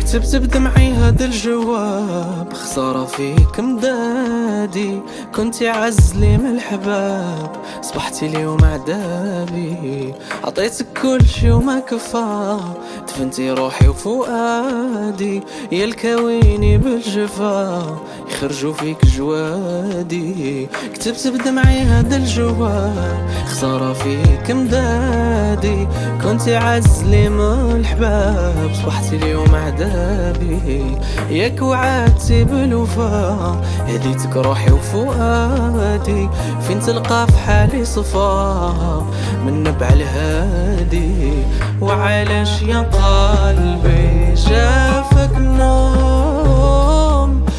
كتبت بدمعي هذا الجواب، خسارة فيك مدادي، كنتي عز لي من الحباب، صبحتي اليوم عذابي. عطيتك كل شي وما كفى، دفنتي روحي وفؤادي، يا الكويني بالجفا يخرجوا فيك جوادي. كتبت بدمعي هذا الجواب، خسارة فيك مدادي، كنتي عز لي من الحباب، صبحتي اليوم عذابي. ياك وعدتي بالوفا، هديتك روحي وفؤادي، فين تلقى في حالي صفا من نبع الهادي. وعلاش يا قلبي جافك النوم،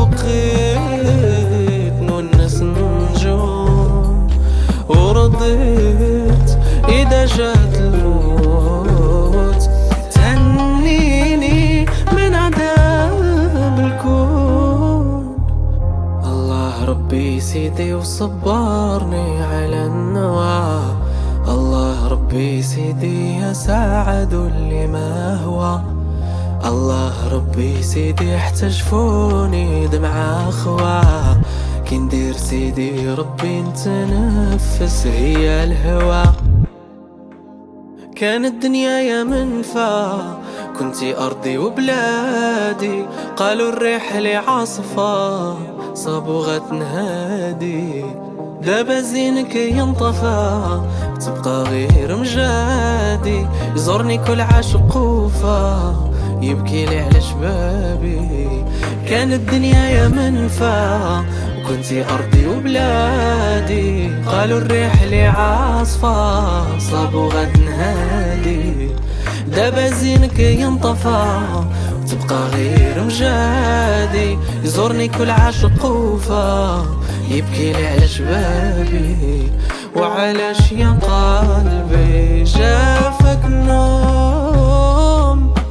وبقيت نونس نجوم، ورضيت إذا جات الموت تهنيني من عذاب الكون. الله ربي سيدي وصبرني على النوى، الله ربي سيدي يساعد اللي ما هو، الله ربي سيدي احتجفوني دمعة أخوة. كي ندير سيدي ربي نتنفس هي الهوى. كانت الدنيا يا منفى، كنتي أرضي وبلادي، قالوا الريح لي عاصفة صابو غتنهادي. دابا زينك ينطفى، تبقى غير مجادي، يزورني كل عاشق وفا يبكي لي على شبابي. كانت الدنيا يا منفى، وكنتي أرضي وبلادي، قالوا الريح لي عاصفة صابو غتنهادي. دابا زينك ينطفى، وتبقى غير مجادي، يزورني كل عاشق وفا يبكي لي على شبابي. وعلاش يا قلبي جافك النوم،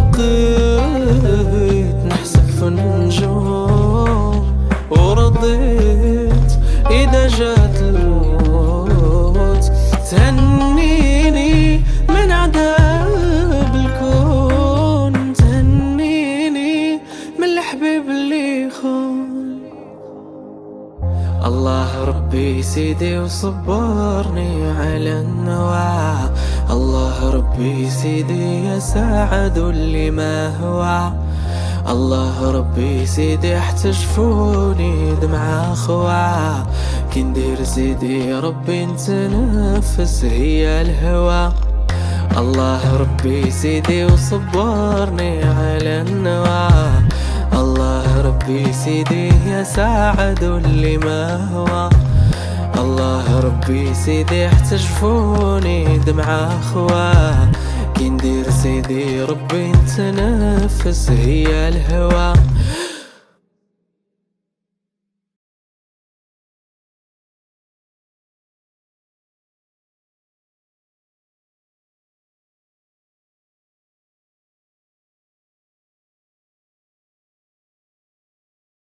وبقيت نحسك في النجوم، ورضيت إذا جات الموت تهنيني من عذاب الكون، تهنيني من الحبيب اللي خون. الله ربي سيدي وصبرني على النوى، الله ربي سيدي يساعد اللي ما هو، الله ربي سيدي احتجفوني دمعة أخوة. كي ندير سيدي ربي نتنفس هي الهوى. الله ربي سيدي وصبرني على النوى، الله ربي سيدي يساعد اللي ما هو، الله ربي سيدي احتجفوني دمعة أخوة. كي ندير سيدي ربي نتنفس هي الهوى.